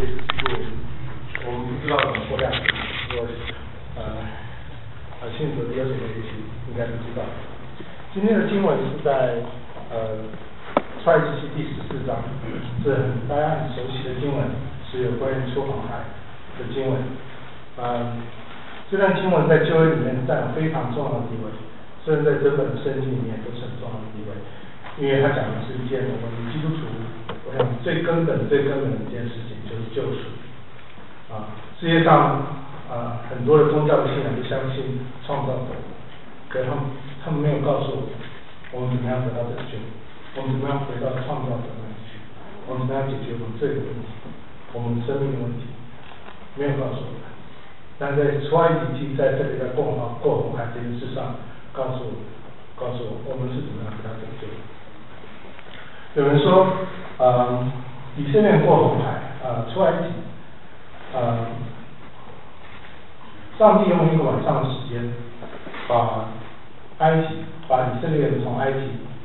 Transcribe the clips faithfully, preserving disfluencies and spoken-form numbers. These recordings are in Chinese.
些事情我们不知道怎么过下去。我呃呃信主的有什么也许应该都知道。今天的经文是在呃出埃及记第十四章，是大家很熟悉的经文，是有关于出红海的经文。呃，这段经文在旧约里面占有非常重要的地位，甚至在整本圣经里面都是很重要的地位，因为它讲的是一件我们基督徒，我想最根本、最根本的一件事情就是救赎。啊，世界上啊很多的宗教的信仰都相信创造者，可是他们他们没有告诉我们，我们怎么样得到拯救，我们怎么样回到创造者那里去，我们怎么样解决我们罪的问题，我们生命的问题，没有告诉我们。但在出埃及记在这里在过红过红海这件事上，告诉我告诉我我们是怎么样得到拯救的。有人说，呃，以色列过红海，呃，出埃及。呃，上帝用一个晚上的时间，把埃及，把以色列人从埃及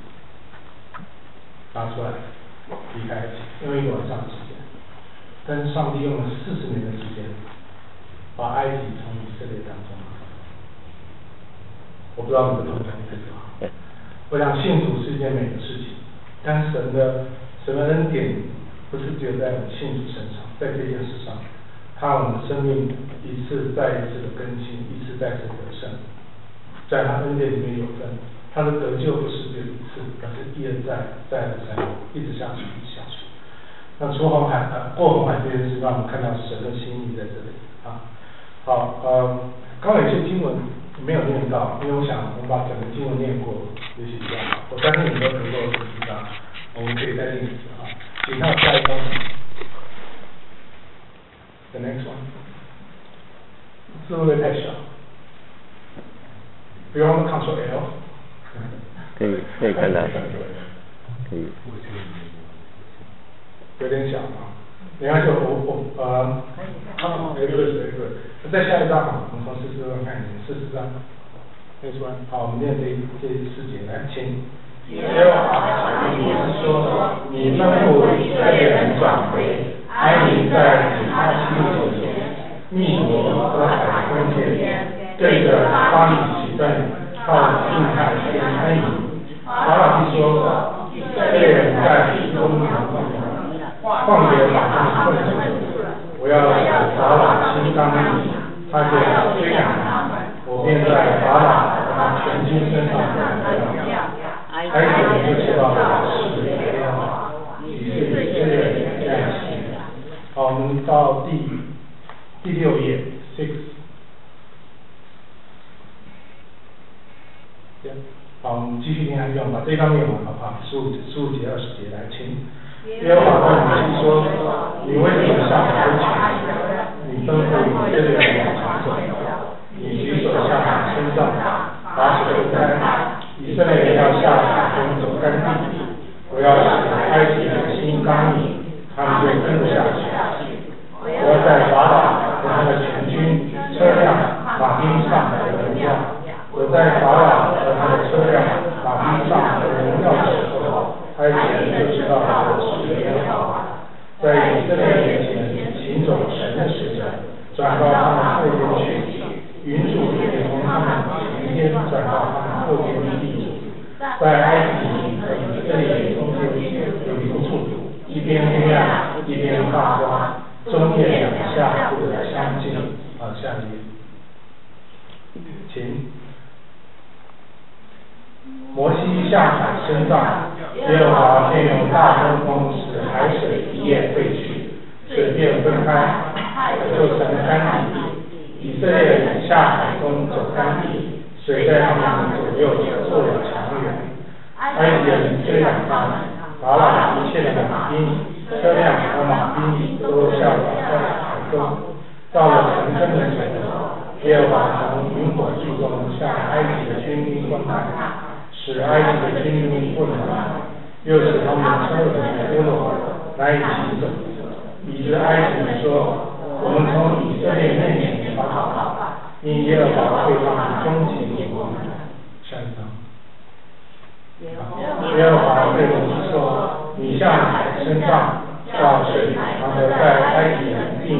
拿出来，离开埃及，用一个晚上的时间。但是上帝用了四十年的时间，把埃及从以色列当中拿出来。我不知道你们同不同意这句话。我想信主是一件美的事情，但神的神的恩典不是只有在我们信主身上，在这件事上。他我们的生命一次再一次的更新，一次再次得胜，在他恩典里面有份。他的得救不是只有一次，而是一而再，再而三，一直下去，一直下去。那出红海、呃、过红海这件事，让我们看到神的心意在这里啊。好，呃，刚刚有些经文没有念到，因为我想我们把整个经文念过，也许比较好。我相信你都能够知道，我们可以再念一次啊。请看下一章。The next one， 字会不会太小？不用 Ctrl L。 可以，可以看到。可以。 有点小啊，没关系，我我呃，好，没对没对，再下一张啊，我们从四十章看一下，四十章。Next one， 好，我们念这这四节，来，请。耶和华对摩西说：“你吩咐以色列人转回。”安营在以哈希罗前，密罗和海中间，对着巴比喜顿，靠近海边安营。法老必说：以色列人在地中游动，旷野把他们困住。我要使法老心刚硬，他就追赶他们，我便在法老和他全军身上得掉。埃及人就知道我是耶和华，于是以色列人在一起。好，我们到第第六页 six， 好，我们继续听下去，我们把这一章念完，好不好？十五十五节二十节，来，请。耶和华对摩西说：“你为什么向我起？你吩咐以色列人往前走，你举手向海伸杖，把水开，以色列人要下海中走干地。我要使埃及人心刚硬，他们就跟不下去。我要在法老和他的全军、车辆、马兵上得荣耀。我在法老和他的车辆、马兵上得荣耀的时候，埃及人就知道我是耶和华。在以色列面前行走神的使者，转到他们后边去，云柱也从他们前边转到他们后边的地土。在埃及和以色列中间有云柱，一边黑暗，一边发光。中间两下不得相近。啊，下一页，请。摩西下海伸杖，耶和华便用大风风使海水一夜退去，水便分开，海就成了干地。以色列人下海中走干地，水在他们左右做了墙垣。埃及人追赶他们，法老一切的马兵。车辆和马兵都下到在海中，到了城坑的时候，耶和华从云火柱中向埃及的军兵观看，使埃及的军兵混乱，又使他们车轮脱落，难以行走，以致埃及人说：“我们从以色列面前逃跑，因耶和华对他们终极灭亡。”下一章。耶和华对摩西说：“你向海伸杖，叫水常和在埃及人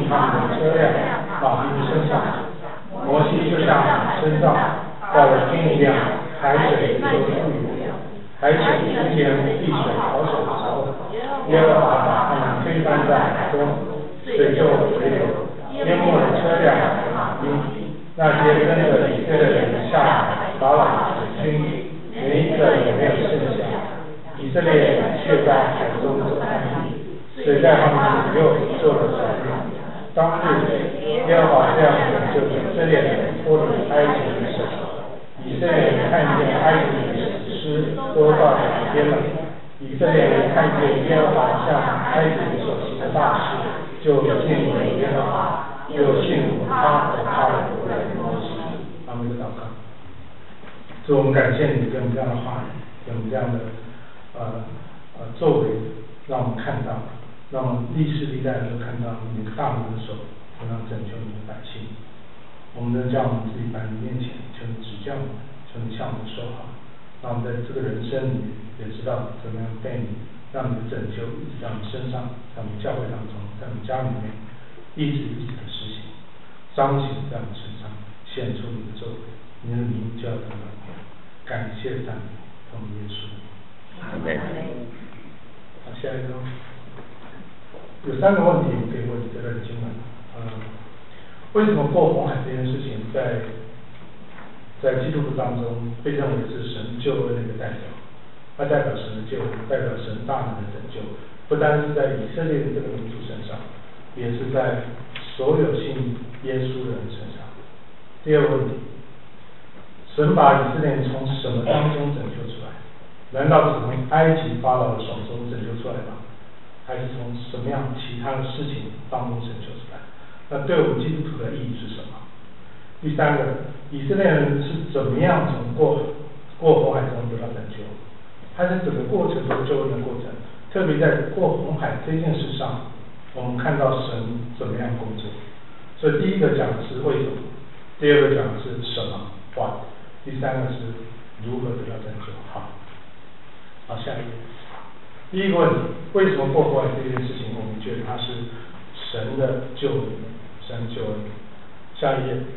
他们的车辆、马兵身上。摩西就像身上带了军一样，海水就富裕。海水之前避水逃水的时候，耶和华把他们推翻在海中，水就回流，淹没了车辆和马兵。那些跟着以色列人下海法老的军，没一个也没有剩下。以色列人却在海中得安息，水在他们左右做了小路。当日，耶和华这样拯救以色列人脱离埃及的手。以色列人看见埃及的死尸都到两边了。以色列人看见耶和华向埃及所行的大事，就敬畏耶和华，又信服他和他的仆人摩西。他们就祷告。所以我们感谢你给我们这样的话语，给我们这样的呃呃作为，让我们看到，让我们历世历代都看到你的大能的手，怎样拯救你的百姓。我们都在我们自己百名面前，求你指教我们，求你向我们说话，让我们在这个人生里面也知道怎么样被你，让你的拯救一直在我们身上，在我们教会当中，在我们家里面，一直一直的实行，彰显在我们身上，显出你的作为，你的名就要得荣耀。感谢赞美，奉耶稣的名。 阿门。 好，下一个，有三个问题我可以问这段经文。呃，为什么过红海这件事情在在基督徒当中被认为是神救恩的一个代表？它代表神的救恩，代表神大能的拯救，不单是在以色列的这个民族身上，也是在所有信耶稣的人身上。第二个问题，神把以色列人从什么当中拯救出来？难道是从埃及法老的手中拯救出来吗？还是从什么样其他的事情当中拯救出来？那对我们基督徒的意义是什么？第三个，以色列人是怎么样从过过红海中得到拯救？它是整个过程中救恩的过程，特别在过红海这件事上，我们看到神怎么样工作。所以第一个讲的是为什么，第二个讲的是什么 what， 第三个是如何得到拯救。好，好，下一页。第一个问题，为什么过红海这件事情，我们觉得它是神的救恩，神的救恩。下一页。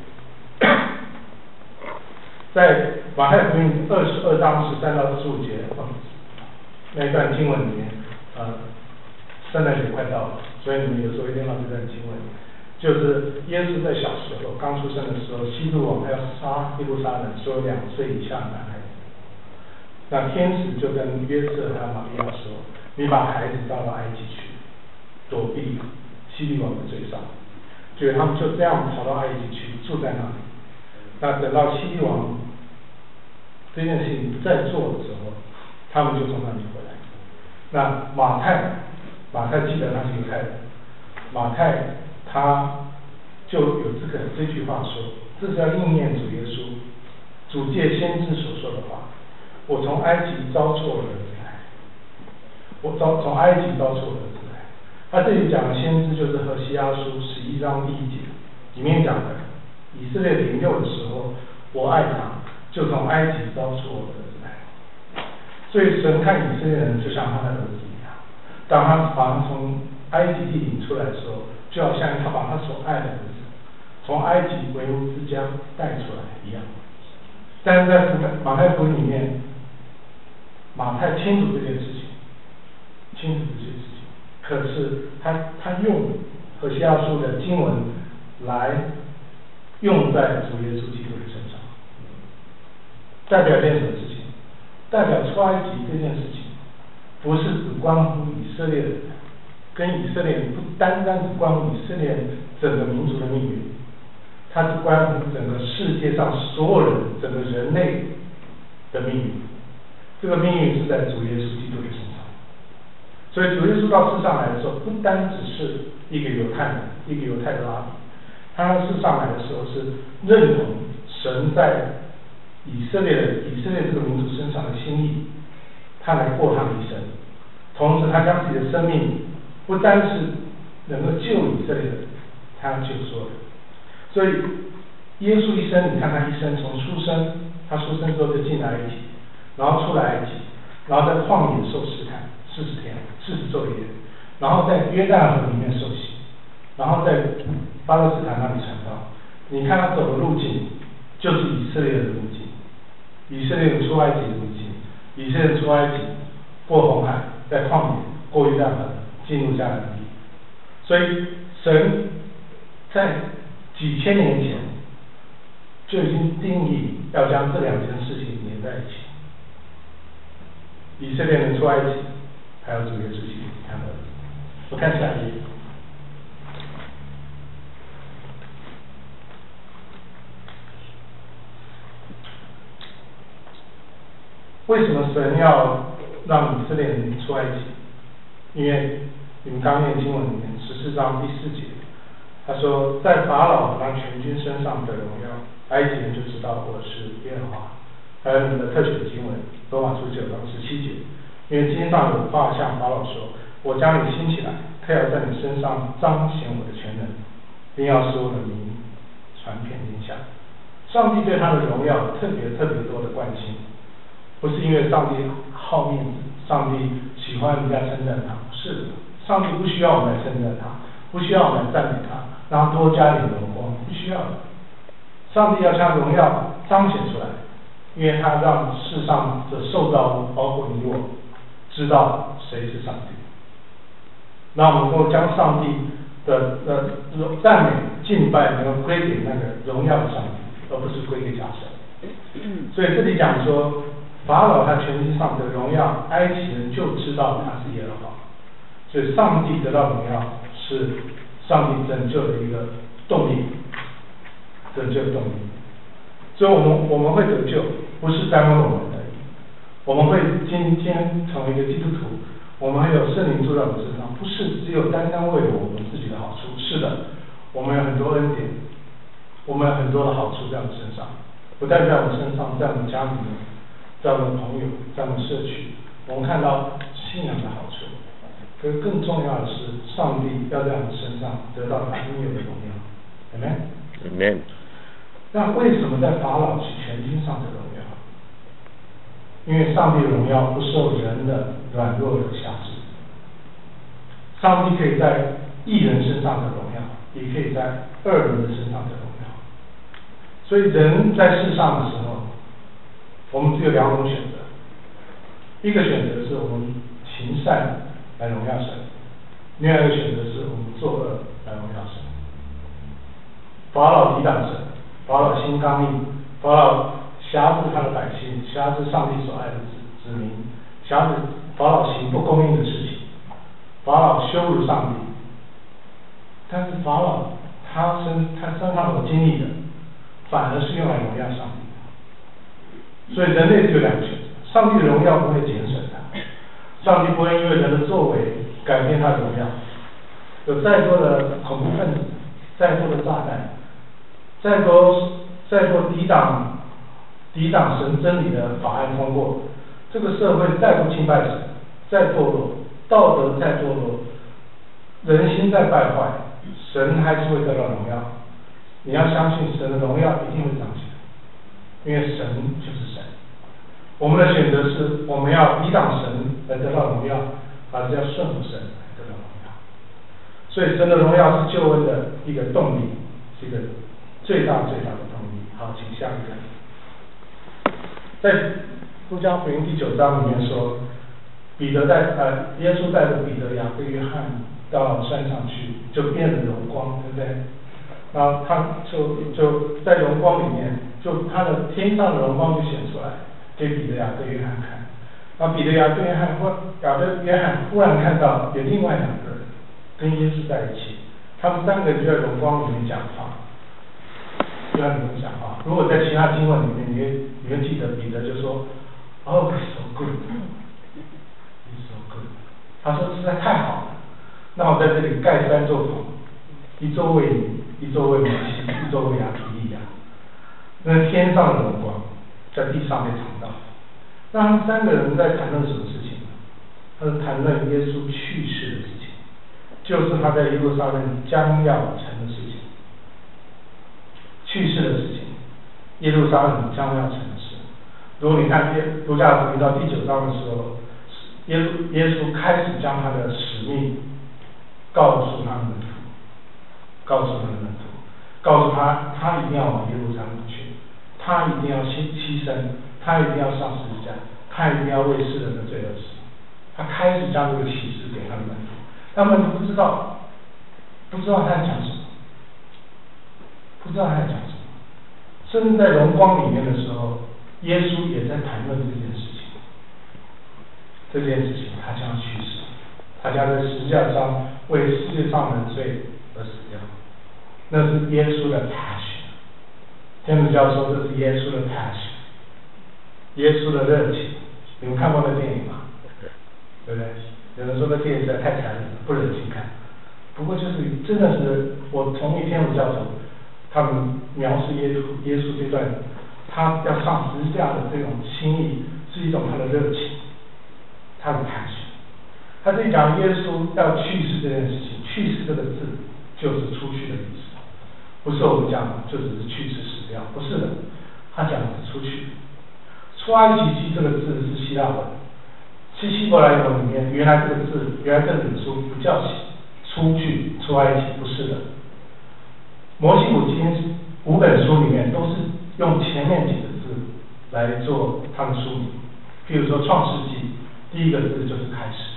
在马太福音二十二章十三到十五节，哦，那一段经文里面，呃，圣诞节快到了，所以你们有时候一定要这段经文，就是耶稣在小时候刚出生的时候，希律王还要杀耶路撒冷所有两岁以下的男孩子，那天使就跟约瑟还有玛利亚说，你把孩子带到埃及去，躲避希律王的追杀。所以他们就这样跑到埃及去，住在那里。那等到希律王这件事情不再做的时候，他们就从那里回来。那马太，马太记得他是犹太人，马太他就有这个这句话说，这是要应验主耶稣主借先知所说的话，我从埃及招错了儿子来，我招从埃及招错了儿子来。他这里讲的先知就是何西阿书十一章第一节里面讲的，以色列领袖的时候，我爱他，就从埃及招出我的儿子来。所以神看以色列人就像他的儿子一样，当他把他从埃及地领出来的时候，就好像他把他所爱的儿子从埃及为奴之家带出来一样。但是在马太福音里面，马太清楚这件事情，清楚这件事情。可是他他用何西阿书的经文来用在主耶稣基督的身上，代表件什么事情？代表出埃及这件事情，不是只关乎以色列人，跟以色列人不单单只关乎以色列人整个民族的命运，它是关乎整个世界上所有人，整个人类的命运。这个命运是在主耶稣基督的身上。所以主耶稣到世上来的时候，不单只是一个犹太人，一个犹太的拉比，他到世上来的时候是认同神在以色列的以色列这个民族身上的心意，他来过他的一生，同时他将自己的生命不单是能够救以色列人，他要救所有人。所以耶稣一生，你看他一生从出生，他出生之后就进来埃及，然后出来埃及，然后在旷野受试探四十天，四十昼夜，然后在约旦河里面受洗，然后在巴勒斯坦那里传道，你看他走的路径就是以色列的路径，以色列出埃及的路径，以色列出埃及过红海，在旷野过约旦河，进入迦南地。所以神在几千年前就已经定义要将这两件事情连在一起。以色列人出埃及，还有主耶稣基督，看到了。我看下一页。为什么神要让以色列人出埃及？因为你们刚念经文里面十四章第四节，他说，在法老和全军身上的荣耀，埃及人就知道我是耶和华。还有你们的特许经文，罗马书九章十七节，因为经上有话向法老说，我将你兴起来，特要在你身上彰显我的全能，并要使我的名传遍天下。上帝对他的荣耀特别特别多的关心，不是因为上帝好面子，上帝喜欢人家称赞他，不是的，上帝不需要我们来称赞他，不需要我们来赞美他，让他多加点荣光，不需要的。上帝要将荣耀彰显出来，因为他让世上的受造物，包括你我，知道谁是上帝。让我们能够将上帝的的赞美敬拜能够归给那个荣耀的上帝，而不是归给假神。所以这里讲说，法老他全身上的荣耀，埃及人就知道他是耶和华。所以上帝得到荣耀是上帝拯救的一个动力，拯救的动力。所以我们我们会得救，不是单为我们而已。我们会今天成为一个基督徒，我们会有圣灵住在我们身上，不是只有单单为了我们自己的好处。是的，我们有很多恩典，我们有很多的好处在我们身上，不但在我们身上，在我们家里面，在我们朋友，在我们社区，我们看到信仰的好处。可是更重要的是，上帝要在我们身上得到他应有的荣耀。Amen。 Amen。 那为什么在法老是全军上的荣耀？因为上帝的荣耀不受人的软弱的辖制。上帝可以在义人身上的荣耀，也可以在恶人的身上的荣耀。所以人在世上的时候，我们只有两种选择。一个选择是我们行善来荣耀神，另外一个选择是我们作恶来荣耀神。法老抵挡神，法老心刚硬，法老辖制他的百姓，辖制上帝所爱的子子民，辖制法老行不公义的事情，法老羞辱上帝。但是法老他身他身上所经历的，反而是用来荣耀上帝。所以人类只有两个选择，上帝的荣耀不会减损他，上帝不会因为人的作为改变他的荣耀。有再多的恐怖分子，再多的炸弹，再多再多抵挡抵挡神真理的法案通过，这个社会再不敬拜神，再堕落，道德再堕落，人心再败坏，神还是会得到荣耀。你要相信神的荣耀一定会彰显，因为神就是神。我们的选择是，我们要抵挡神来得到荣耀，还是要顺服神来得到荣耀？所以神的荣耀是救恩的一个动力，是一个最大最大的动力。好，请下一个。在路加福音第九章里面说，彼得带呃耶稣带着彼得、雅各、约翰到山上去，就变了荣光，对不对？然后他就就在荣光里面，就他的天上的荣光就显出来，给彼得、雅各、约翰看。然后彼得、雅各、约翰忽雅各、约翰忽然看到有另外两个人跟耶稣在一起，他们三个人就在荣光里面讲话。就像你们讲话，如果在其他经文里面，你会你会记得彼得就说 ，Oh, it's so good, it's so good。他说实在太好了，那我在这里盖三座棚，一座为你，一座为摩西，一座为亚比利亚。那天上的荣光在地上被尝到。那他们三个人在谈论什么事情呢？他是谈论耶稣去世的事情，就是他在耶路撒冷将要成的事情。去世的事情，耶路撒冷将要成的事。如果你看耶路加福音到第九章的时候，耶稣耶稣开始将他的使命告诉他们的告诉他的门徒，告诉他他一定要往耶路撒冷去，他一定要牺牺牲，他一定要上十字架，他一定要为世人的罪而死。他开始将这个启示给他的门徒，他们不知道，不知道他在讲什么，不知道他在讲什么。甚至在荣光里面的时候，耶稣也在谈论这件事情。这件事情他将去世，他将在十字架上为世界上的罪而死掉。那是耶稣的 passion。天主教说这是耶稣的 passion， 耶稣的热情。你们看过那电影吗？对不对？有人说那电影实在太残忍了，不忍心看。不过就是真的是我同意天主教徒他们描述耶稣耶稣这段他要上十字架的这种心意，是一种他的热情，他的 passion。他这里讲耶稣要去世这件事情，去世这个字就是出去的意思，不是我们讲的就只是去世死掉，不是的，他讲的是出去。出埃及记这个字是希腊文，是希伯来文里面原来这个字，原来这本书不叫出去出埃及，不是的。摩西五经五本书里面都是用前面几个字来做他们书名，譬如说创世纪第一个字就是开始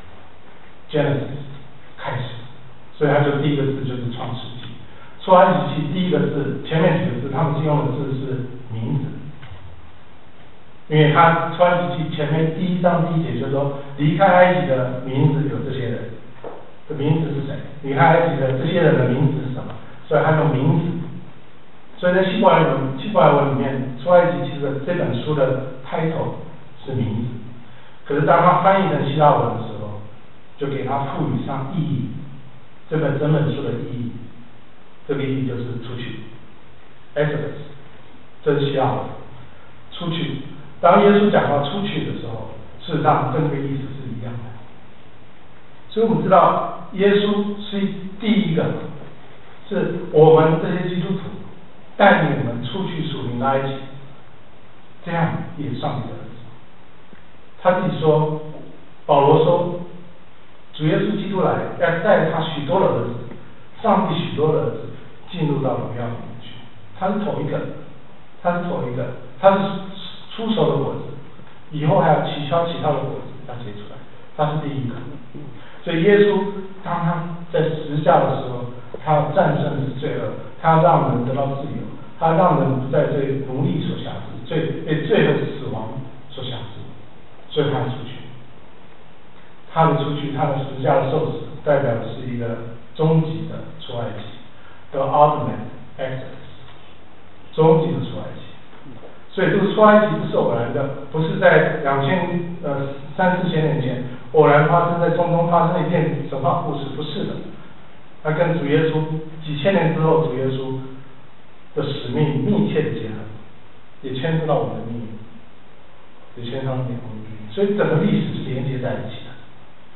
，Genesis 开始，所以它就第一个字就是创世纪。出埃及记第一个字前面几个字他们是用的字是名字。因为他出埃及记前面第一章第一节就说，离开埃及的名字有这些人，这名字是谁？离开埃及的这些人的名字是什么？所以他用名字。所以在希伯来文希伯来文里面，出埃及记的这本书的 title 是名字，可是当他翻译成希腊文的时候，就给他赋予上意义，这本整本书的意义，这个意义就是出去 ，Exodus， 这是希腊文，出去。当耶稣讲到出去的时候，事实上跟这个意思是一样的。所以我们知道，耶稣是第一个，是我们这些基督徒带领我们出去属灵的埃及，这样也上帝的儿子。他自己说，保罗说，主耶稣基督来，要带他许多的儿子，上帝许多的儿子进入到荣耀里面去。他是头一个，他是头一个，他是出熟的果子，以后还有其他其他的果子要结出来，他是第一个。所以耶稣当他在十字架的时候，他要战胜罪恶，他要让人得到自由，他让人不再被奴隶所辖制，罪被罪和死亡所辖制，所以他出去。他的出去，他的十字架的受死，代表的是一个终极的出埃及 ，the ultimate exodus， 终极的出埃及。所以这个出埃及不是偶然的，不是在两千呃三四千年前偶然发生在中东发生的一件神话故事，不是的。它跟主耶稣几千年之后主耶稣的使命密切的结合，也牵涉到我们的命运，也牵涉到我们的命运。所以整个历史是连接在一起的。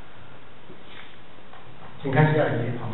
请看下一页好吗？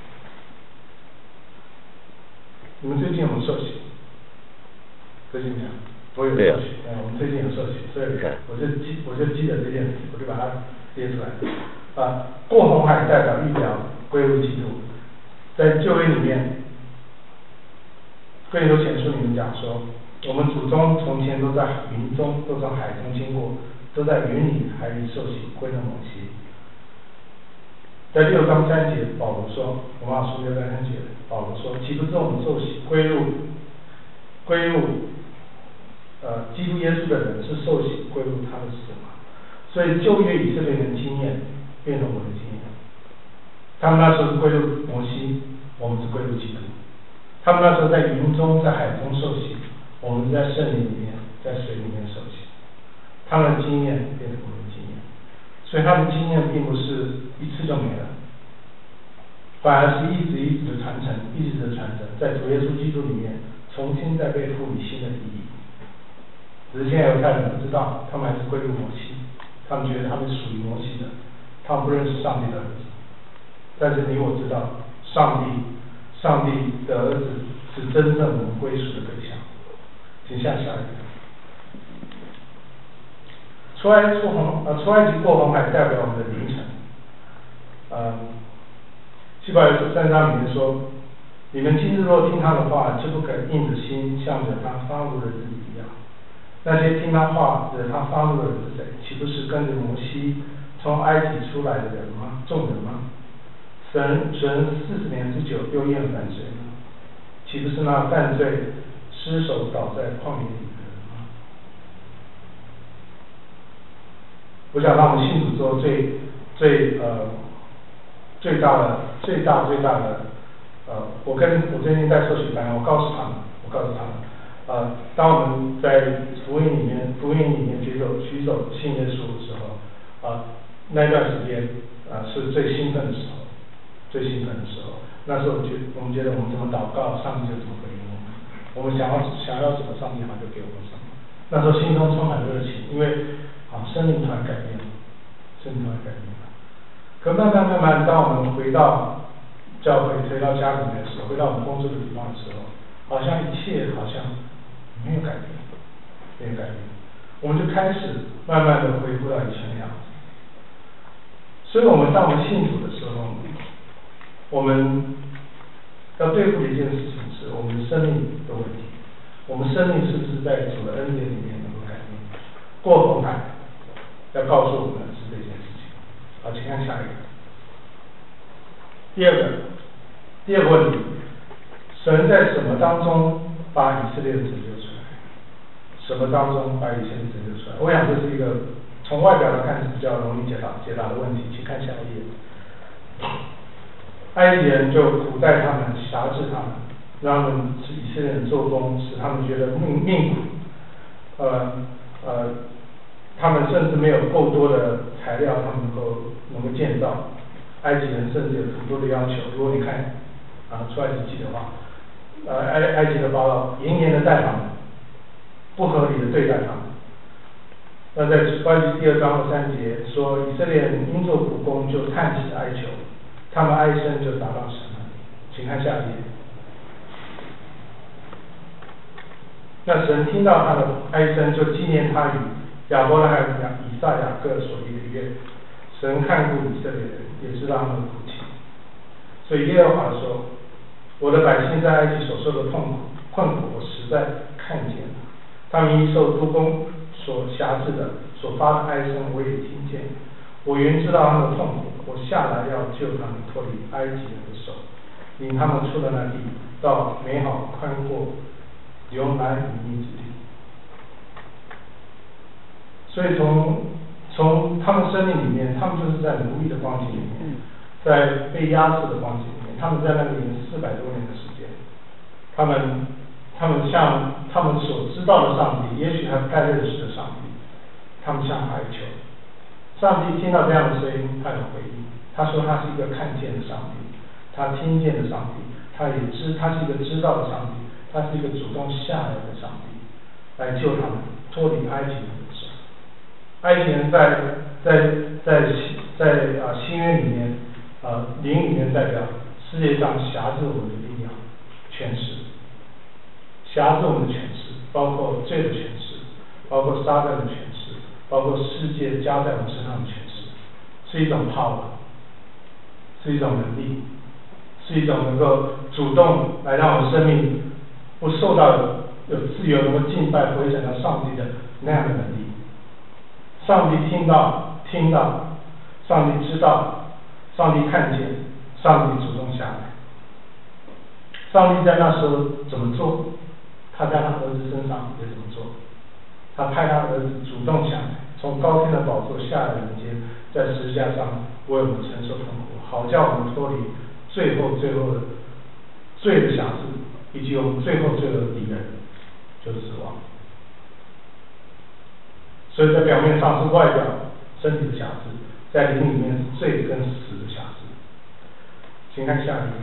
你们最近有没有受洗？最近没有。我有受洗，呃，我们最近有受洗，所以我就记，我就记得这件事，我就把它列出来。啊，过红海代表预表归入基督，在旧约里面，哥林多前书里面讲说，我们祖宗从前都在云中，都从海中经过，都在云里海里受洗，归了摩西。在六章三节，保罗说，罗马书六章三节，保罗说，岂不是我们受洗归入归入呃基督耶稣的人是受洗归入他的死吗？所以旧约以色列人的经验变成我的经验。他们那时候是归入摩西，我们是归入基督。他们那时候在云中在海中受洗，我们是在圣灵里面在水里面受洗。他们的经验变成我们的经验。所以他们经验并不是一次就没了，反而是一直一直的传承，一直的传承，在主耶稣基督里面重新再被赋予新的意义。只是现在犹太人不知道，他们还是归入摩西，他们觉得他们属于摩西的，他们不认识上帝的儿子。但是你我知道，上帝上帝的儿子是真正我们归属的对象。请下下一个。出埃出红呃出埃及过红海代表我们的凌晨。呃，希伯来书三章里面说， 你们今日若听他的话，就不可硬着心，像惹他发怒的日子一样。那些听他话惹他发怒的人是谁？岂不是跟着摩西从埃及出来的人吗？众人吗？神神四十年之久，又厌烦谁呢？岂不是那犯罪失手倒在旷野里的人吗？我想让我们信主之后最最呃最大的最大最大的呃，我跟我最近在社区班，我告诉他们，我告诉他们，呃，当我们在福音里面福音里面举手举手信耶稣的时候，啊、呃，那段时间啊、呃、是最兴奋的时候，最兴奋的时候。那时候我觉我们觉得我们怎么祷告，上帝就怎么回应我们。我们想要想要什么，上帝好像就给我们什么。那时候心中充满热情，因为啊，生命突然改变了，生命突然改变了。可慢慢慢慢，当我们回到教会、回到家里面的时候，回到我们工作的地方的时候，好像一切好像没有改变，没有改变。我们就开始慢慢的恢复到以前的样子。所以我们当我们信主的时候，我们要对付的一件事情是我们生命的问题。我们生命是不是在主的恩典里面能够改变？过后海要告诉我们的是这件事情。好，请看下一个。第二个，第二个问题，神在什么当中把以色列人拯救出来？什么当中把以色列人拯救出来？我想这是一个从外表来看是比较容易解答解答的问题，请看下一页。埃及人就苦待他们，辖制他们，让他们使以色列人做工，使他们觉得命命苦。呃呃，他们甚至没有够多的材料，他们能够能够建造。埃及人甚至有很多的要求。如果你看啊出埃及记的话，呃埃埃及的法老严严的待他们，不合理的对待他们。那在出埃及第二章二三节说，以色列人因做苦工就叹息哀求。他们哀声就达到神那里，请看下一页。那神听到他的哀声，就纪念他与亚伯拉罕、以撒、雅各所立的约。神看顾以色列人，也知道他们的苦情。所以耶和华说：“我的百姓在埃及所受的痛苦、困苦，我实在看见了。他们因受督工所辖制的、所发的哀声，我也听见。我原知道他们的痛苦。”我下来要救他们脱离埃及人的手，领他们出了那地，到美好宽阔、有奶与蜜之地。所以从从他们生命里面，他们就是在奴役的光景里面，在被压制的光景里面，他们在那里面四百多年的时间，他们他们向他们所知道的上帝，也许他不太认识的上帝，他们向他哀求。上帝听到这样的声音，他有回应。他说他是一个看见的上帝，他听见的上帝，他也知他是一个知道的上帝，他是一个主动下来的上帝，来救他们脱离埃及人的手。埃及人在在在在啊新约里面啊灵里面代表世界上辖制我们的力量、权势，辖制我们的权势，包括罪的权势，包括撒旦的权势，包括世界加在我们身上的权势，是一种 power， 是一种能力，是一种能够主动来让我们生命不受到有自由能够敬拜回转到上帝的那样的能力。上帝听到，听到，上帝知道，上帝看见，上帝主动下来。上帝在那时候怎么做，他在他儿子身上也怎么做。他派他的儿子主动下来，从高天的宝座下来人间，在十字架上为我们承受痛苦，好叫我们脱离最后最后的罪的辖制，以及我们最后最后的敌人，就是死亡。所以在表面上是外表身体的辖制，在灵里面是罪跟死的辖制。请看下一页。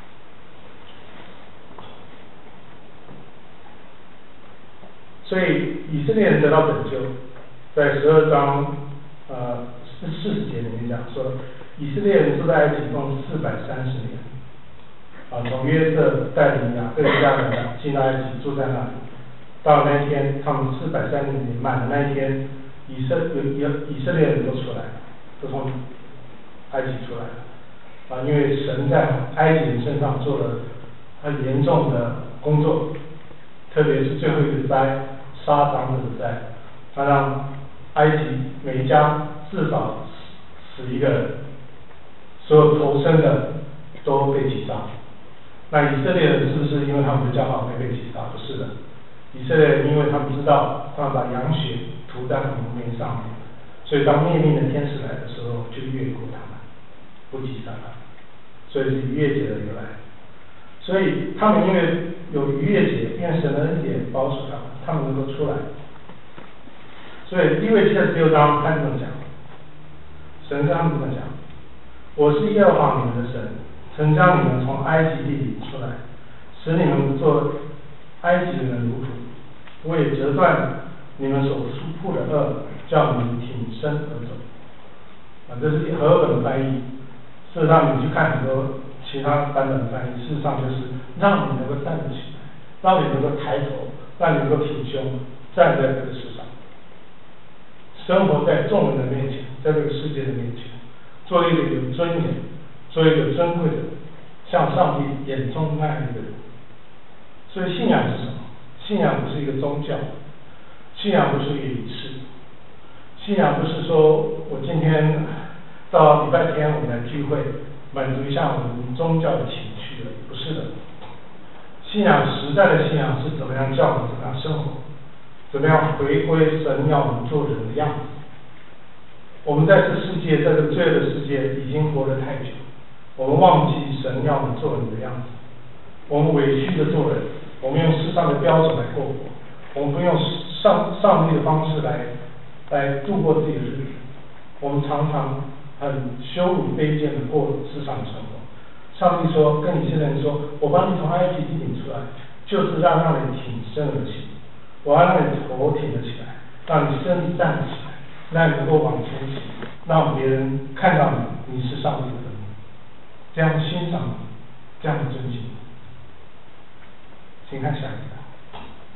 所以以色列人得到拯救，在十二章呃四四十节里面讲说，以色列人住在埃及共四百三十年，啊，从约瑟带领雅各家人进埃及，住在那里。到那一天，他们四百三十年满的那一天，以色有以色列人都出来了，都从埃及出来了，啊，因为神在埃及人身上做了很严重的工作，特别是最后一个灾，杀长者的灾，他让埃及每家至少死一个人，所有投生的都被击杀。那以色列人是不是因为他们的教法没被击杀？不是的，以色列人因为他们知道，他们把羊血涂在蒙面上面，所以当灭命的天使来的时候，就越过他们，不击杀他们，所以是逾越节的由来。所以他们因为有逾越节，因为神的恩典保守他们，他们能够出来。所以利未记的十六章他这么讲，神跟他们这么讲：我是耶和华你们的神，曾将你们从埃及地里出来，使你们做埃及人的奴仆。我也折断你们所负的恶，叫你们挺身而走。啊，这是和本翻译。事实上，你去看很多其他版本的翻译，事实上就是让你能够站得起来，让你能够抬头，让你能够挺胸，站在这个世上，生活在众人的面前，在这个世界的面前，做一个有尊严、做一个尊贵的，像上帝眼中那样一个人。所以信仰是什么？信仰不是一个宗教，信仰不是一个仪式，信仰不是说我今天到礼拜天我们来聚会，满足一下我们宗教的情绪了，不是的。信仰时代的信仰是怎么样叫我们怎么样生活，怎么样回归神要我们做人的样子。我们在这世界，在这罪恶的世界已经活得太久，我们忘记神要我们做人的样子，我们委屈的做人，我们用世上的标准来过活，我们不用上上帝的方式来来度过自己的日子，我们常常很羞辱卑贱的过世上的生活。上帝说，跟以色列人说，我把你从埃及地领出来，就是让让你挺身而起，我要让你头挺得起来，让你身体站得起来，让你能够往前行，让别人看到你，你是上帝的人，这样欣赏你，这样尊敬你。请看下一个。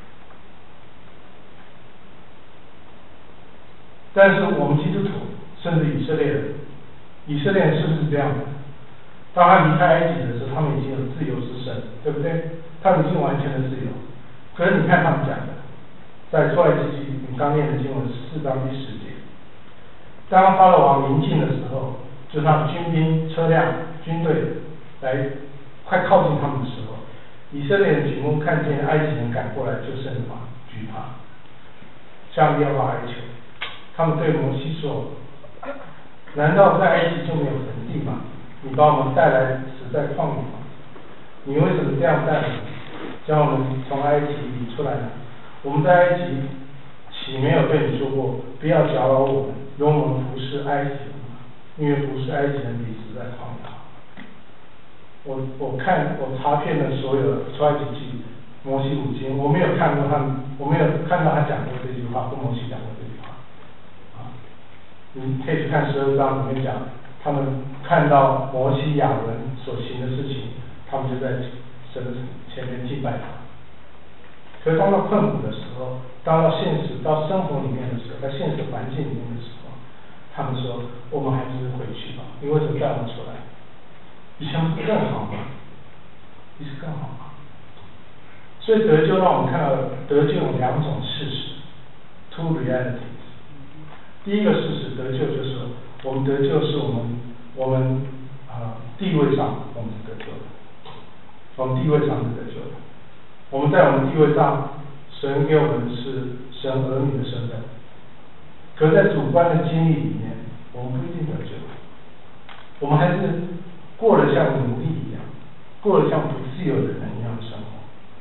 但是我们基督徒，甚至以色列人，以色列人是不是这样的？当他离开埃及的时候，他们已经有自由之身，对不对？他们已经完全的自由。可是你看他们讲的，在出来记记，你刚念的经文四章第十节，当法老王临近的时候，就是他们军兵、车辆、军队来快靠近他们的时候，以色列人举目看见埃及人赶过来，就甚怕惧怕，向耶和华哀求。他们对摩西说：“难道在埃及就没有坟地吗？你把我们带来死在旷野吗？你为什么这样带我们，将我们从埃及里出来呢？我们在埃及岂没有对你说过，不要搅扰我们，容我们服侍埃及人吗？因为服侍埃及人比死在旷野好。”我我看我查遍了所有的出埃及记、摩西五经，我没有看过他们，我没有看到他讲过这句话，跟摩西讲过这句话。啊，你可以去看十二章里面讲，他们看到摩西、亚伦所行的事情，他们就在神前面敬拜他。可是当到困苦的时候，当到现实、到生活里面的时候，在现实环境里面的时候，他们说：“我们还是回去吧，你为什么带我们出来？以前不是更好吗？比是更好吗？”所以得救让我们看到得救有两种事实 ，two realities。第一个事实，得救就是我们得救是我们我们啊、呃、地位上我们是得救的，我们地位上是得救的。我们在我们地位上，神给我们是神儿女的身份，可是在主观的经历里面，我们不一定得救，我们还是过得像奴隶一样，过得像不自由的人一样的生活。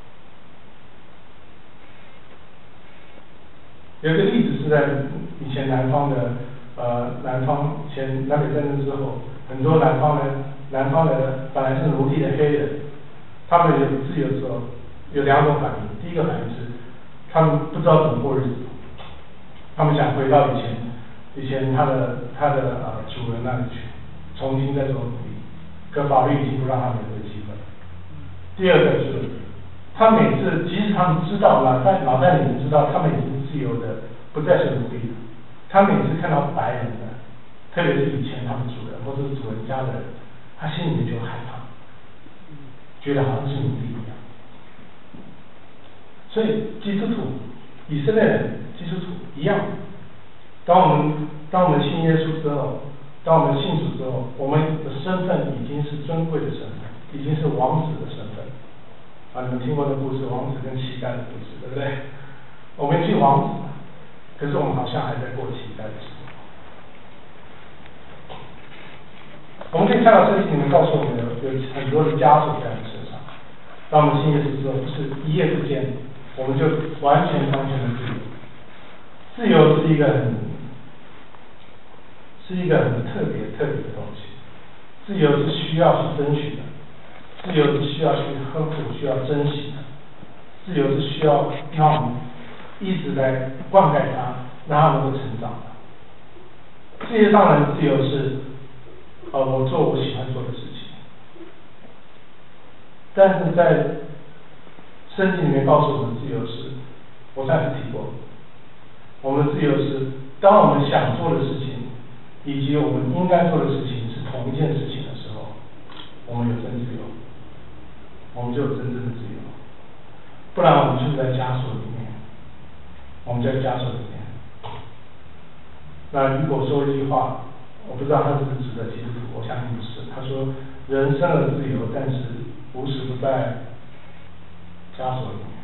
有一个例子是在以前南方的呃南方以前南北战争之后，很多南方人南方的本来是奴隶的黑人，他们有自由之后，有两种反应。第一个反应是他们不知道怎么过日子，他们想回到以前以前他的他的呃主人那里去，重新再做奴隶，可法律已经不让他们有这个机会。第二个是，他每次即使他们知道脑袋脑袋里面知道他们已经自由的，不再是奴隶了，他每次看到白人的，特别是以前他们主人或者是主人家的人，他心里面就害怕，觉得好像是奴隶一样。 所以基督徒、以色列人、基督徒一样。当我们当我们信耶稣之后，当我们信主之后，我们的身份已经是尊贵的身份，已经是王子的身份。啊，你们听过的故事，王子跟乞丐的故事，对不对？我们是王子，可是我们好像还在过乞丐的生活。我们可以看到圣经里面告诉我们有有很多的枷锁在我们身上。当我们信耶稣之后，不是一夜之间我们就完全完全的自由。自由是一个很是一个很特别特别的东西。自由是需要去争取的，自由是需要去呵护、需要珍惜的，自由是需要让我们一直在灌溉它，让它能够成长的。世界上的自由是，呃，我做我喜欢做的事情，但是在圣经里面告诉我们，自由是，我上次提过，我们的自由是，当我们想做的事情，以及我们应该做的事情是同一件事情的时候，我们有真自由，我们就有真正的自由。不然我们就是在枷锁里面，我们在枷锁里面。那如果说一句话，我不知道他是不是指的基督徒，我相信不是。他说：“人生而自由，但是无时不在枷锁里面。”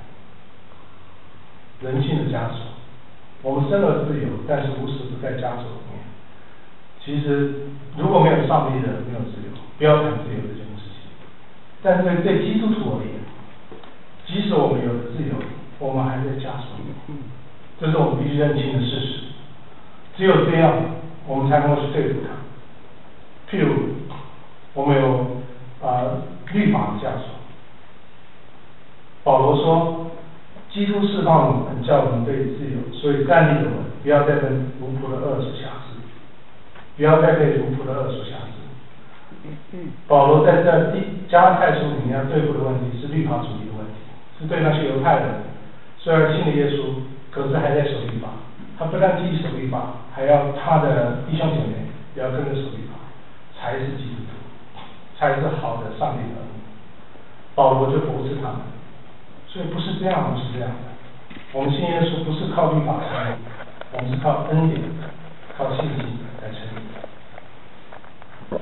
人性的枷锁，我们生而自由，但是无时不在枷锁里面。其实如果没有上帝的，没有自由，不要谈自由这件事情。但是对对基督徒而言，即使我们有了自由，我们还在枷锁里面，这是我们必须认清的事实。只有这样，我们才能够去对付它。譬如，我们有啊、呃、律法的枷锁。保罗说，基督释放我们，叫我们得以自由，所以站立的我们，不要再被奴仆的恶所辖制，不要再被奴仆的恶所辖制。保罗在这第加拉太书里面要对付的问题是律法主义的问题，是对那些犹太人，虽然信了耶稣，可是还在守律法。他不但自己守律法，还要他的弟兄姐妹也要跟着守律法，才是基督徒，才是好的上帝的儿女。保罗就驳斥他们，所以不是这样，不是这样的。我们信耶稣不是靠律法成立，我们是靠恩典，靠信心来成立。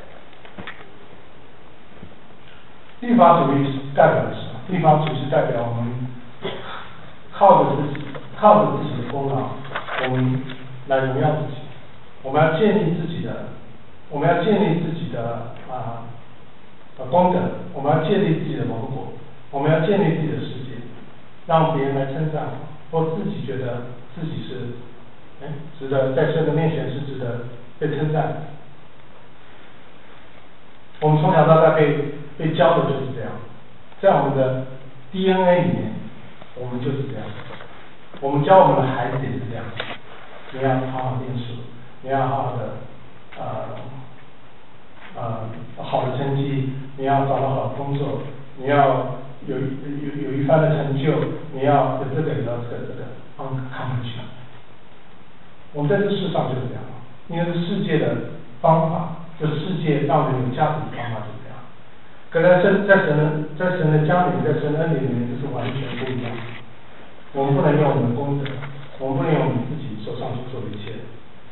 律法主义代表的是什么？律法主义是代表我们靠着自己，靠着自己的功劳，我们来荣耀自己。我们要建立自己的，我们要建立自己的啊呃功德，我们要建立自己的王国，我们要建立自己的世界，让别人来称赞我，或自己觉得自己是哎值得在神的面前是值得被称赞的。我们从小到大被被教的就是这样，在我们的 D N A 里面，我们就是这样。我们教我们的孩子也是这样，你要好好念书，你要好好的呃呃好的成绩，你要找到好的工作，你要有有有一番的成就，你要有这个有这个这个，然后看上去。我们在这世上就是这样，因为这世界的方法，这世界让人有价值的方法就是这样。可在神在神的在神的家里，在神的恩典里面，这是完全不一样。我们不能用我们的功德，我们不能用我们自己手上所做的一切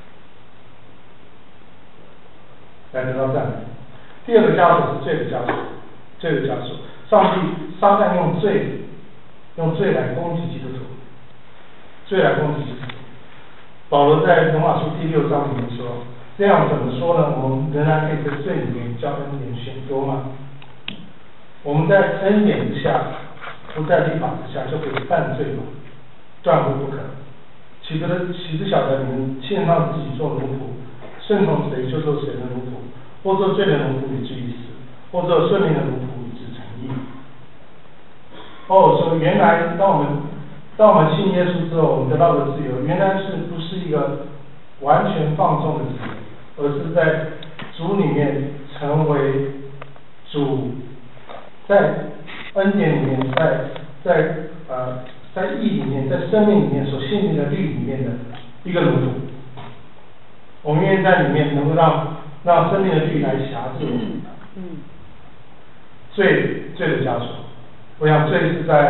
来得到赞美。第二个枷锁是罪的枷锁，罪的枷锁。上帝撒旦用罪，用罪来攻击基督徒，罪来攻击基督徒。保罗在罗马书第六章里面说，这样怎么说呢？我们仍然可以在罪里面叫恩典显多吗？我们在恩典之下，不在律法之下，就可以犯罪吗？断乎不可。岂不得岂不晓得你们献上自己做奴仆，顺从谁就做谁的奴仆，或做罪的奴仆以至于死，或做顺命的奴仆以致成义。哦，说原来当我们当我们信耶稣之后，我们得到的自由，原来是不是一个完全放纵的自由，而是在主里面成为主。在恩典里面，在在呃在义里面，在生命里面所信任的律里面的一个奴仆，我们愿意在里面能够让让生命的律来辖制我们。嗯。罪罪的枷锁，我想罪是在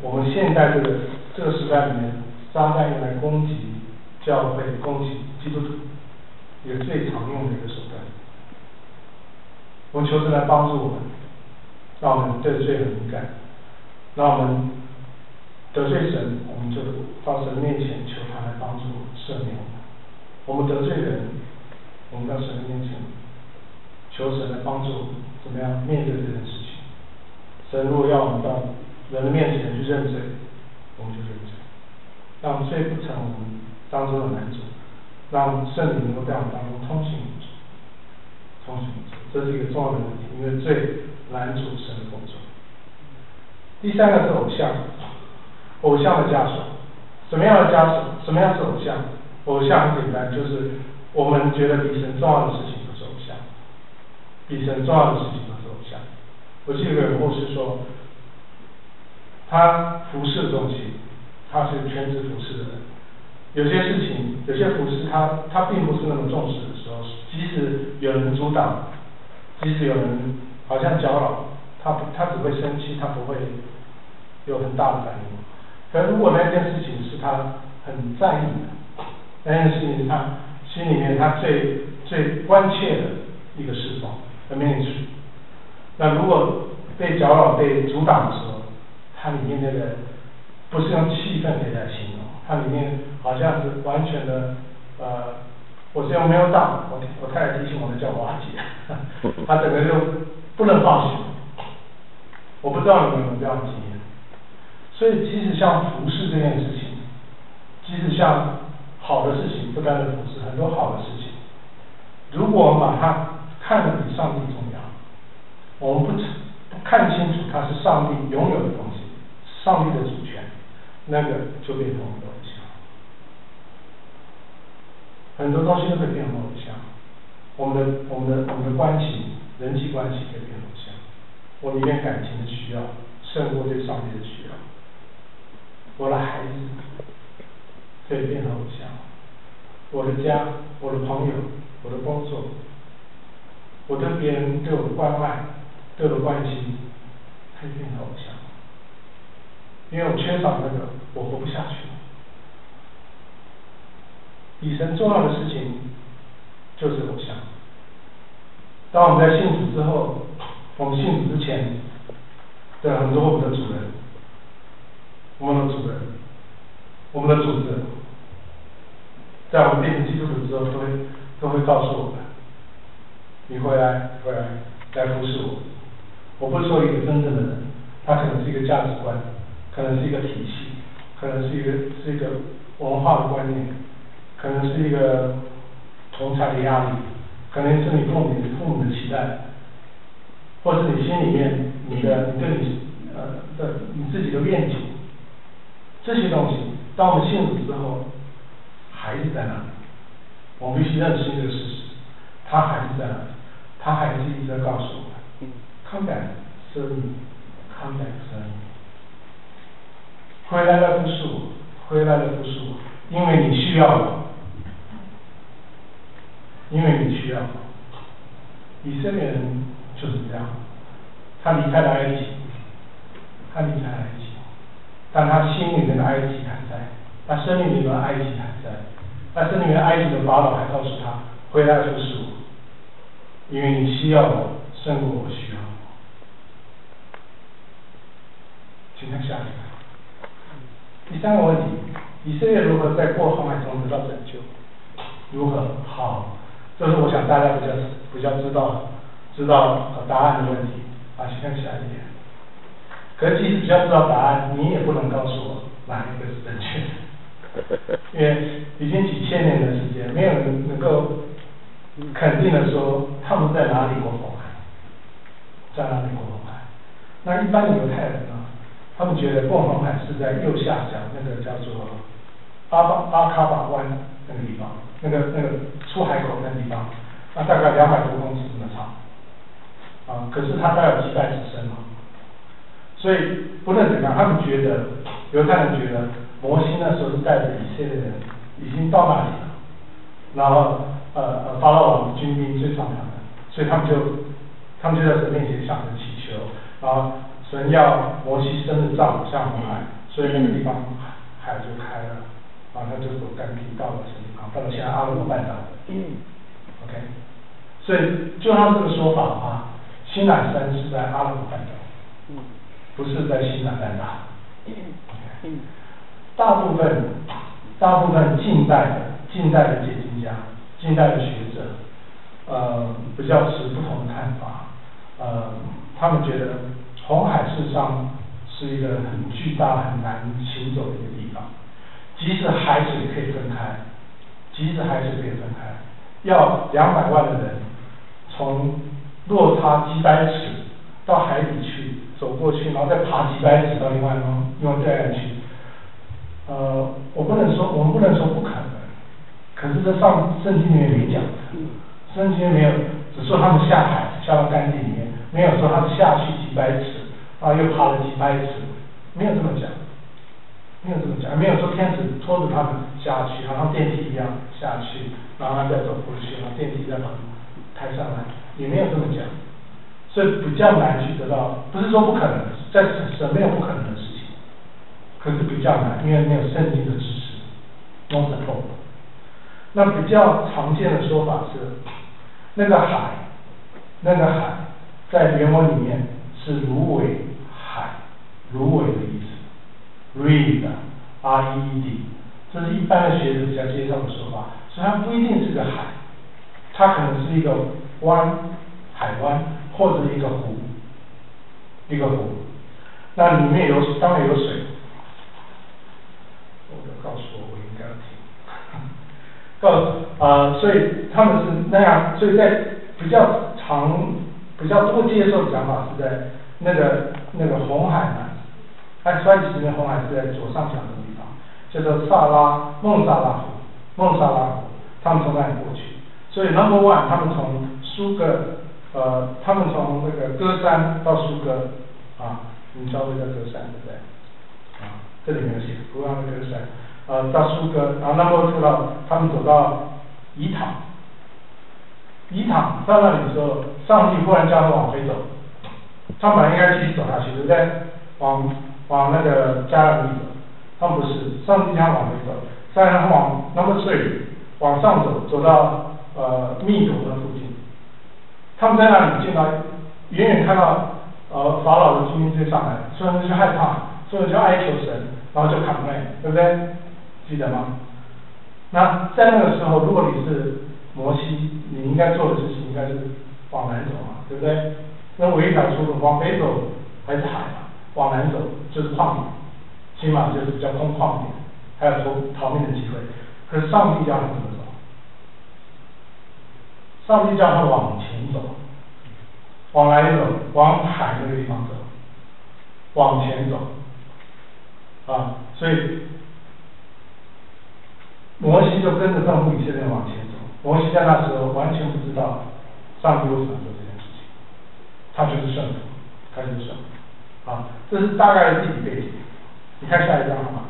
我们现在这个这个时代里面，撒旦用来攻击教会、攻击基督徒，一个最常用的一个手段。我们求神来帮助我们，让我们对罪很敏感，让我们得罪神，我们就到神面前求他来帮助赦免我们。我们得罪人，我们到神面前求神来帮助怎么样面对这件事情。神如果要我们到人的面前去认罪，我们就认罪，让罪不成我们当中的拦阻，让圣灵能够在我们当中通行无阻，通行无阻，这是一个重要的问题，因为罪拦阻神的工作。第三个是偶像，偶像的枷锁，什么样的枷锁？什么样是偶像？偶像很简单，就是我们觉得比神重要的事情都是偶像，比神重要的事情都是偶像。我记得有个牧师说，他服侍的东西，他是全职服侍的人。有些事情，有些服侍他他并不是那么重视的时候，即使有人阻挡，即使有人好像搅扰，他不他只会生气，他不会有很大的反应。可如果那件事情是他很在意的，那件事情是他心里面他最最关切的一个事奉的面去，那如果被搅扰、被阻挡的时候，它里面那个不是用气氛给它形容，它里面好像是完全的呃，我是用没有档，我我太太提醒我的叫瓦解，它整个就不能放心。我不知道你们有没有这样的经验，所以即使像服侍这件事情，即使像好的事情，不单是服侍，很多好的事情，如果我们把它看得比上帝重要，我们不不看清楚它是上帝拥有的东西，上帝的主权，那个就变成我们的偶像。很多东西都可以变成偶像，我们的我们的我们的关系、人际关系可以变成偶像，我里面感情的需要胜过对上帝的需要，我的孩子可以变成偶像，我的家、我的朋友、我的工作，我对别人对我的关爱、对我的关心，可以变成偶像，因为我缺少那个，我活不下去。比神重要的事情就是偶像。当我们在信主之后，我们信主之前的很多我们的主人，我们的主人，我们的主子，在我们变成基督徒之后，都会都会告诉我们，你回来回来来服侍我。我不是说一个真正的人，他可能是一个价值观，可能是一个体系，可能是一个是一个文化的观念，可能是一个同侪的压力，可能是你父母父母的期待，或是你心里面你的你对你呃的你自己的愿景，这些东西，当我们信主之后，还是在那里。我们必须认识这个事实，他还是在那里，他还是一直在告诉我们 ，come back， serve me，come back serve me， 回来了服侍我，回来了服侍我，因为你需要我。因为你需要，以色列人就是这样，他离开了埃及，他离开了埃及，但他心里面的埃及还在，他生命里面的埃及还在，他生命里面埃及的法老还告诉他，回来服侍我，因为你需要我胜过我需要我。请看下一个，第三个问题，以色列如何在过红海中得到拯救？如何？好。这是我想大家比较比较知道知道答案的问题啊，请看下一页。可是即使比较知道答案，你也不能告诉我哪一个是正确的，因为已经几千年的时间，没有人能够肯定的说他们在哪里过红海，在哪里过红海。那一般犹太人呢，他们觉得过红海是在右下角那个叫做阿巴阿卡巴湾那个地方。那个那个出海口那地方，那大概两百多公尺这么长，啊，可是它大概有几百尺深嘛，所以不论怎样，他们觉得犹太人觉得摩西那时候是带着以色列人已经到那里了，然后呃呃法老王的军兵追上他们，所以他们就他们就在神面前向神祈求，然后神神要摩西生日照向红海，所以那个地方海就开了，啊，他就走干地到了什么地方？到了现在阿拉伯半岛。嗯 OK， 所以就按这个说法的话，西乃山是在阿拉伯半岛，嗯，不是在西乃半岛。OK， 大部分大部分近代的近代的解经家、近代的学者，呃，比较持不同的看法。呃，他们觉得红海事实上是一个很巨大、很难行走的一个地方，即使海水可以分开，即使海水可以分开。要两百万的人从落差几百尺到海底去走过去，然后再爬几百尺到另外另外对岸去。呃，我不能说，我们不能说不可能，可是这上圣经里面没讲的，圣经没有，只说他们下海下到干地里面，没有说他们下去几百尺啊又爬了几百尺，没有这么讲。没有这么讲，没有说天使拖着他们下去，好像电梯一样下去，然后他再走过去，然后电梯再把他们抬上来，也没有这么讲，所以比较难去得到，不是说不可能，在神没有不可能的事情，可是比较难，因为没有圣经的支持 ，no support。那比较常见的说法是，那个海，那个海在原文里面是芦苇海，芦苇的意思。Reed, R E E D， 这是一般的学者比较介绍的说法，所以它不一定是个海，它可能是一个湾，海湾或者一个湖，一个湖。那里面有当然有水，我就告诉我我应该要听，告诉啊、呃，所以他们是那样，所以在比较常、比较多接受的讲法是在那个那个红海呢。在埃及里面，红海是在左上角的地方，叫做萨拉孟萨拉湖，孟萨拉湖，他们从那里过去。所以 number one， 他们从苏格，呃，他们从那个歌山到苏格，啊，你知道这叫歌山对不对？啊，这里没有写，不过他们歌山，呃，到苏格，然后 number two 到他们走到伊塔，伊塔到那里的时候，上帝忽然叫他们往回走，他们本来应该继续走下去，对不对？往往那个加勒比走，他们不是，上帝叫他往回走，再让他往 number three 往上走，走到呃密度的附近。他们在那里见到，远远看到呃法老的军队上来，所以他们就害怕，所以就哀求神，然后就砍妹，对不对？记得吗？那在那个时候，如果你是摩西，你应该做的事情应该是往南走嘛，对不对？那唯一条出路，往北走还是海嘛？往南走就是旷野，起码就是比较空旷一点，还有逃逃命的机会。可是上帝叫他怎么走？上帝叫他往前走，往哪里走？往海那个地方走，往前走。啊，所以摩西就跟着丈夫以色列往前走。摩西在那时候完全不知道上帝为什么做这件事情，他就是圣徒，他就是圣徒。啊，这是大概的地理背景。你看下一张好吗？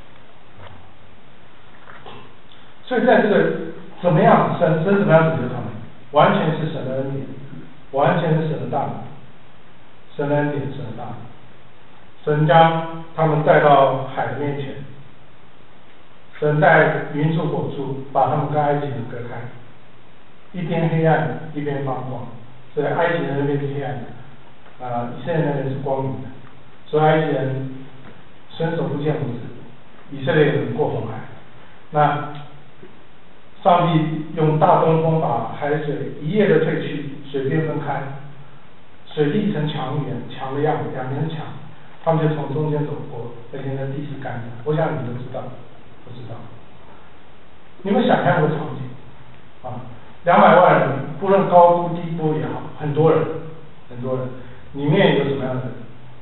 所以在这个怎么样神神怎么样解决他们，完全是神的恩典，完全是神的大能，神的恩典，神的大能。神将他们带到海的面前，神带云柱火柱把他们跟埃及人隔开，一边黑暗一边发光，所以埃及人那边是黑暗的。啊、呃，以色列那边是光明的，所以埃及人伸手不见五指，以色列人过红海。那上帝用大东风把海水一夜的退去，水边分开，水立成墙垣，墙的样子，两边是墙，他们就从中间走过，而且那地是干的。我想你们都知道，不知道？你们想象这个场景啊，两百万人，不论高度低波也好，很多人，很多人。里面有什么样的人？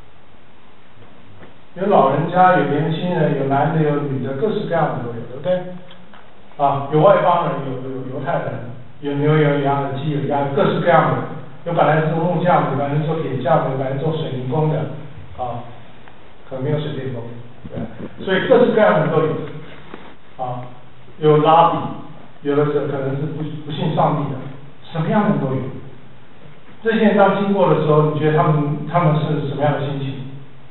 有老人家，有年轻人，有男的，有女的，各式各样的都有，对不对？啊，有外邦人，有有犹太人，有牛有羊，有鸡有鸭，各式各样的。有本来是做木匠的，有本来是做铁匠的，有本来是做水泥工的，啊，可能没有水电工，对，所以各式各样的都有。啊，有拉比，有的是可能是不不信上帝的，什么样的都有。 这些人当经过的时候，你觉得他们他们是什么样的心情？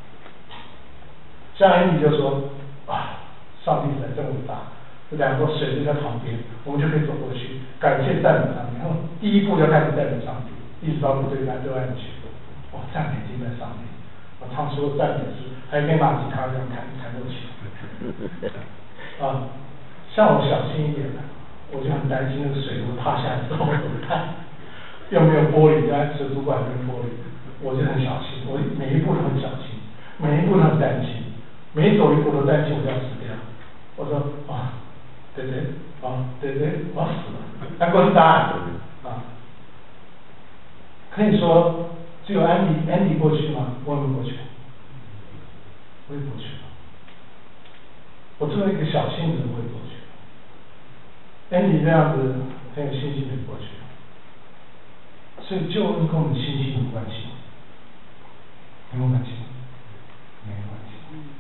像安迪就说啊，上帝才真伟大，这两个水就在旁边，我们就可以走过去，感谢赞美上帝。然后第一步就开始赞美上帝，一直到对岸对岸去，哇，赞美敬拜上帝，我唱出赞美诗，还可以拿吉他这样弹弹过去。啊，像我小心一点的，我就很担心那个水会趴下来之后怎么办？又没有玻璃，在水族馆跟玻璃，我就很小心，我每一步都很小心，每一步都很担心。每走一步都担心我要死掉，我说啊，对对，啊对对，我要死了，那给我答案啊，可以说只有安迪安迪过去吗？我也没过去，我也过去了，我作为一个小信人，我也过去了，安迪这样子很有信心的过去了，所以救恩跟我们信心有关系，有没有关系？没有关系。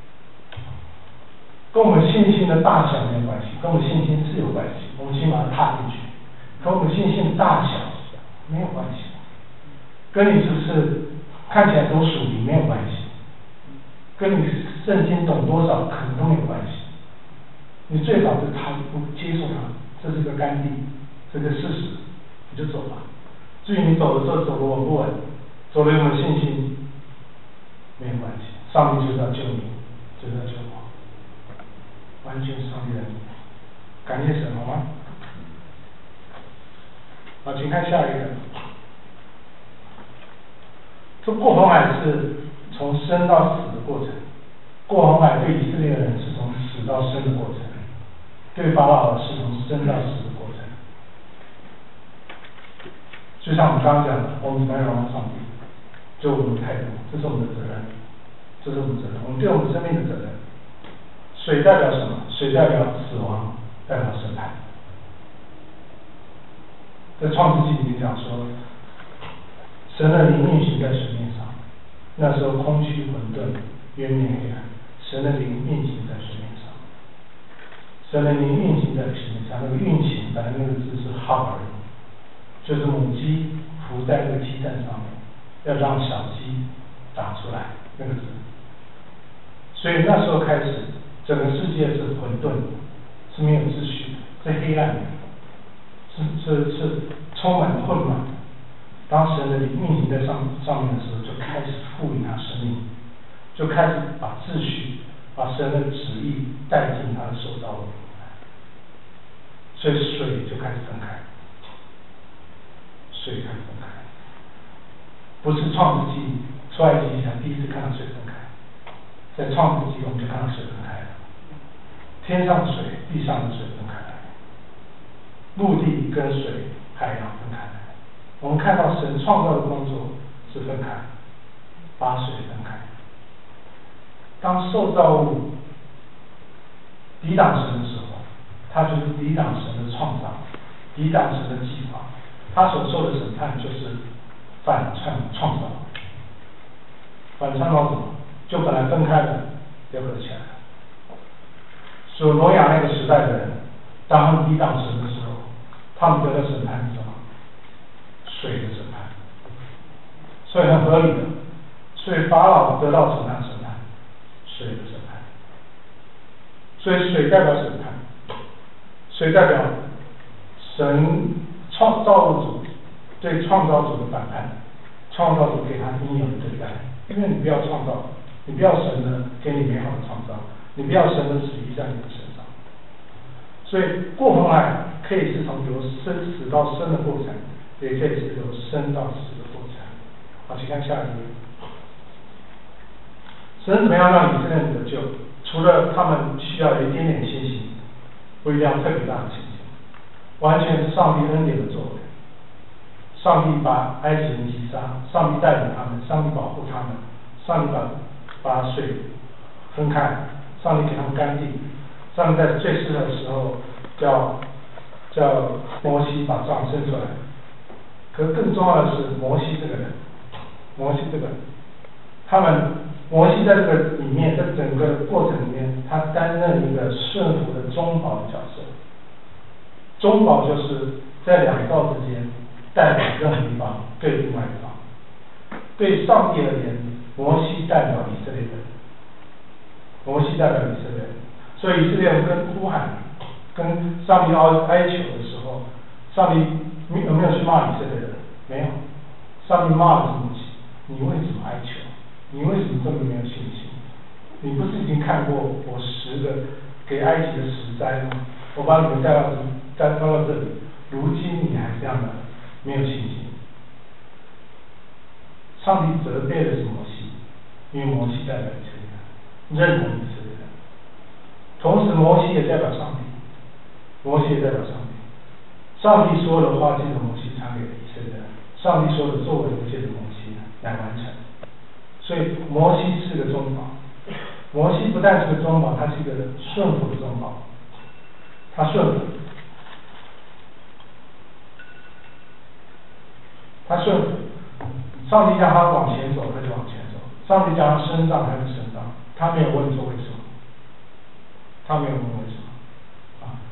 跟我们信心的大小没有关系，跟我们信心是有关系，我们先把它踏进去。跟我们信心大小没有关系，跟你是不是看起来都属灵没有关系，跟你圣经懂多少可能都没有关系。你最少是他不接受它，这是个干地，这个事实，你就走吧。至于你走的时候走的稳不稳，走的有没有信心，没有关系。上帝就是要救你，就是要救我。完全是上帝的，感谢神，好吗？好，请看下一个。这过红海是从生到死的过程，过红海对以色列人是从死到生的过程，对法老是从生到死的过程。就像我们刚刚讲的，我们怎么样荣耀上帝，这是我们的态度，这是我们的责任，这是我们的责任，我们对我们生命的责任。水代表什么？水代表死亡，代表审判。在创世纪里面讲说，神的灵运行在水面上，那时候空虚混沌，渊面黑暗，神的灵运行在水面上。神的灵运行在水面上，那个运行本来那个字是 hover， 就是母鸡伏在那个鸡蛋上面，要让小鸡长出来那个字。所以那时候开始，整个世界是混沌，是没有秩序的，是黑暗的，是是是充满了混乱的。当神的灵运行在上上面的时候，就开始赋予他生命，就开始把秩序、把神的旨意带进他的受造物里面，所以水就开始分开，水开始分开，不是创世纪、出埃及记才第一次看到水分开。在创世纪我们就看到水分开了，天上的水、地上的水分开来，陆地跟水、海洋分开来。我们看到神创造的工作是分开，把水分开。当受造物抵挡神的时候，他就是抵挡神的创造，抵挡神的计划，他所受的审判就是反创创造。反创造什么？就本来分开的，又合起来了。所罗亚那个时代的人，当他们抵挡神的时候，他们得到审判是什么？水的审判。所以很合理的，所以法老得到什么样的审判？水的审判。所以水代表审判，水代表神创造物主对创造主的反叛，创造主给他应有的对待，因为你不要创造。你不要神的给你美好的创造，你不要神的旨意在你的身上。所以过红海可以是从由生死到生的过程，也可以是由生到死的过程。好，请看下一页。神怎么样让以色列人得救？除了他们需要有一点点信心，不一定要特别大的信心，完全是上帝恩典的作为。上帝把埃及人击杀，上帝带领他们，上帝保护他们，上帝把把水分开，上帝给他们干地，上帝在最适合的时候叫叫摩西把杖伸出来。可是更重要的是摩西这个人，摩西这个人，他们摩西在这个里面，在整个过程里面，他担任一个顺服的中保的角色。中保就是在两道之间， 代表任何一方对另外一方。对上帝而言，摩西代表以色列人，摩西代表以色列人，所以以色列人跟呼喊、跟上帝哀求的时候，上帝有没有去骂以色列人？没有，上帝骂的是摩西，你为什么哀求？你为什么这么没有信心？你不是已经看过我十个给埃及的十灾吗？我把你们带到带到这里，如今你还这样的没有信心。上帝责备的是摩西，因为摩西代表以色列人，认同以色列人。同时，摩西也代表上帝，摩西也代表上帝。上帝说的话借着摩西传给以色列人，上帝说的作为借着摩西来完成。所以，摩西是个中保。摩西不但是个中保，他是一个顺服的中保，他顺服，他顺服。上帝叫他往前走，他就往前走；上帝叫他伸张，他就伸张。他没有问说为什么，他没有问为什么啊。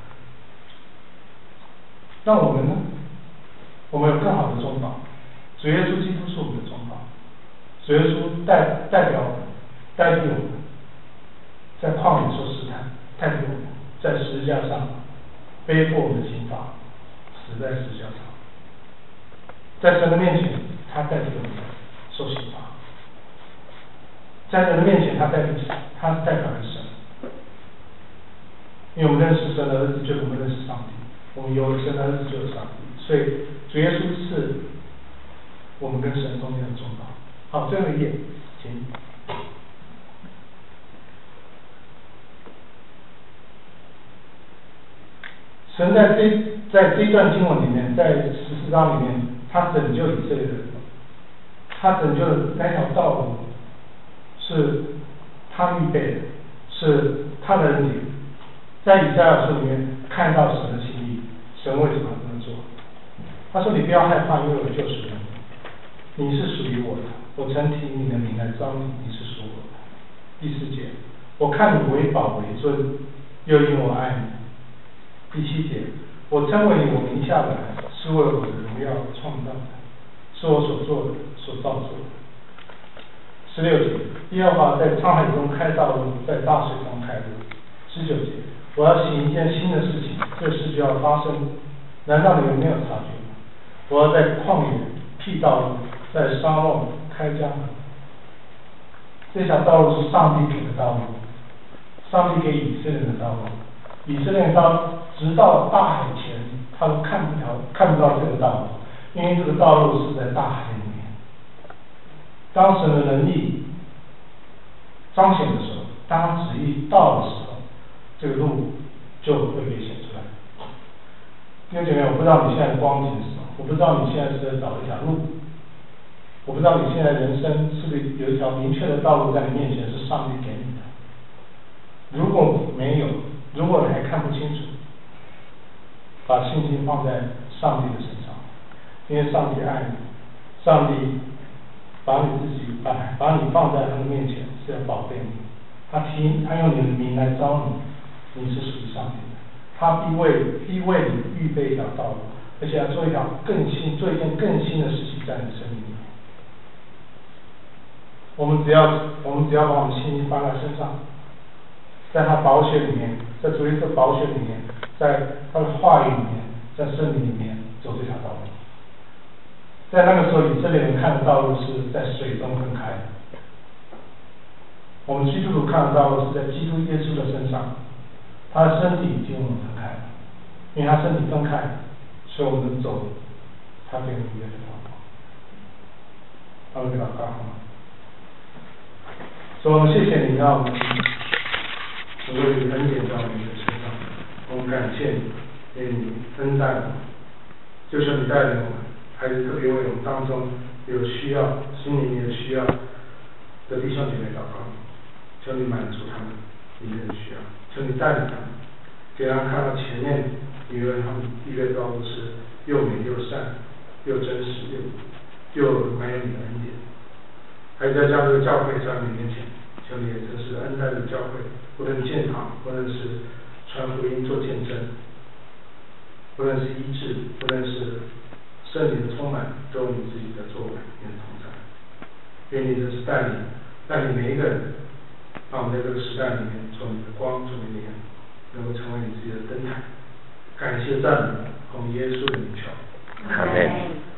那我们呢？我们有更好的中保，主耶稣基督是我们的中保，主耶稣代代表我们，代替我们，在旷野受试探，代替我们，在十字架上背负我们的刑罚，死在十字架上。在神的面前，他代替我们受刑罚；在人的面前，他代替他代表了神。因为我们认识神的儿子，就是我们认识上帝；我们有神的儿子，就是上帝。所以主耶稣是我们跟神中间的中保。好，最后一页，请。神在这在这一段经文里面，在十四章里面，他拯救以色列人，他拯救的那条道路是他预备的，是他的恩典。在以赛亚书里面看到神的心意，神为什么要这么做？他说：“你不要害怕，因为我救赎了你，你是属于我的，我曾提你的名来招你，你是属我的。”第四节，我看你为宝为尊，又因我爱你。第七节，我称为你我名下的，是为我的荣耀创造的，是我所做的，所造作的。十六节，耶和华在沧海中开道路，在大水中开路。十九节，我要行一件新的事情，这事就要发生，难道你们没有察觉吗？我要在旷野辟道路，在沙漠开江河。这条道路是上帝给的道路，上帝给以色列人的道路。以色列人到直到大海前，他都看不到看不到这个道路，因为这个道路是在大海里面。当神的能力彰显的时候，当他旨意到的时候，这个路就会被显出来。弟兄姐妹，我不知道你现在的光景是什么，我不知道你现在是在找一条路，我不知道你现在人生是不是有一条明确的道路在你面前是上帝给你的。如果没有，如果你还看不清楚，把信心放在上帝的身上，因为上帝爱你，上帝把你自己把把你放在他的面前是要宝贝你，他提他用你的名来招你，你是属于上帝的，他必为必为你预备一条道路，而且要做一条更新做一件更新的事情在你生命里面。我们只要我们只要把我们信心放在身上，在他宝血里面，在主耶稣宝血里面，在他的话语里面，在圣灵里面走这条道路。在那个时候，以色列人看的道路是在水中分开的，我们基督徒看的道路是在基督耶稣的身上，他的身体已经我们分开了，因为他身体分开，所以我们走他给我们约的道路。他们给祷告好吗？所以我们谢谢你，让我们所谓的恩典在我们的身上，我们感谢你，给你恩待我们，就是你带领我们。还是特别为我们当中有需要、心里面有需要的弟兄姐妹祷告，求你满足他们里面的需要，求你带领他们，给他们看到前面你为他们预备道路是又美又善、又真实、又又满有你的恩典。还在将这个教会在你面前，求你也真是恩待的教会，不论建堂，不论是传福音做见证，不论是医治，不论是圣灵的充满都有你自己的作为，你的同在。愿你的是带领带领每一个人，让我们在这个时代里面做你的光，做你的盐，能够成为你自己的灯台。感谢赞美，奉耶稣的名求。 阿门。